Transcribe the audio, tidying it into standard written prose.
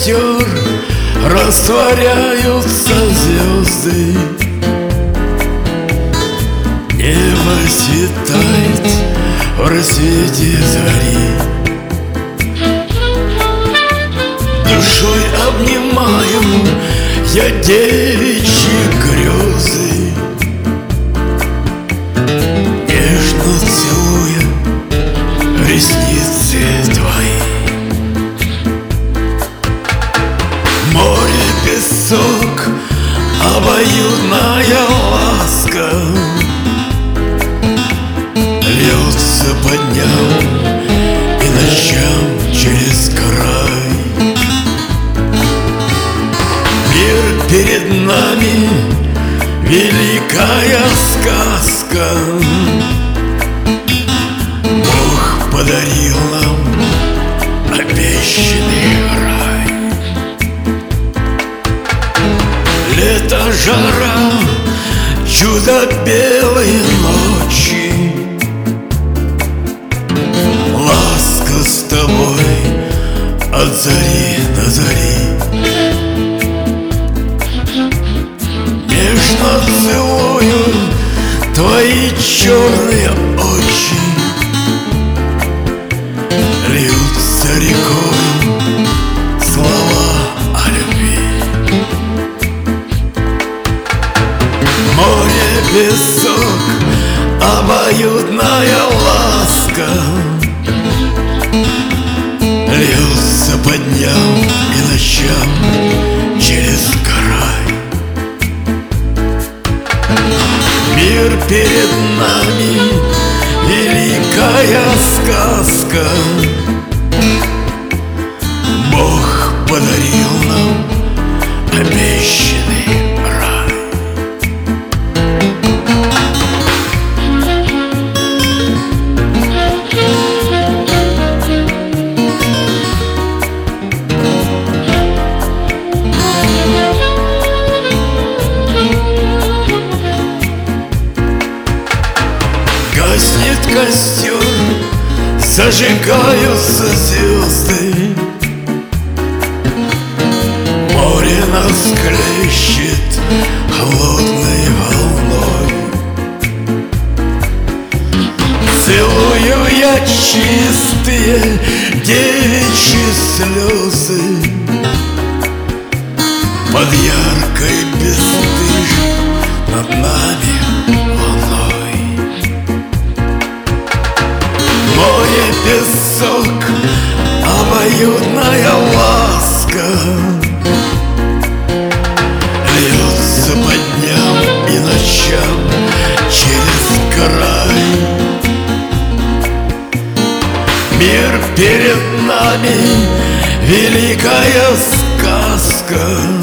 костер растворяются звезды. Небо светает в рассвете зари. Душой обнимаю я девичьи грезы, нежно целуя ресницы твои. Море, песок, обоюдная ласка льется по дням и ночам через край. Мир перед нами — великая сказка. Бог подарил нам обещанный рай. Лето, жара, чудо белой ночи. Ласка с тобой от зари до зари. Нежно целую твои черные очи. Льются рекой слова о любви. Море, песок, обоюдная ласка льется по дням и ночам через край. Мир перед нами — великая сказка. Бог подарил нам обещанный рай. Гаснет костер, зажигаются звезды. Море нас хлещет холодной волной. Целую я чистые девичьи слезы под яркой бесстыжей над нами луной. Море, песок, обоюдная ласка льется по дням и ночам через край. Мир перед нами — великая сказка.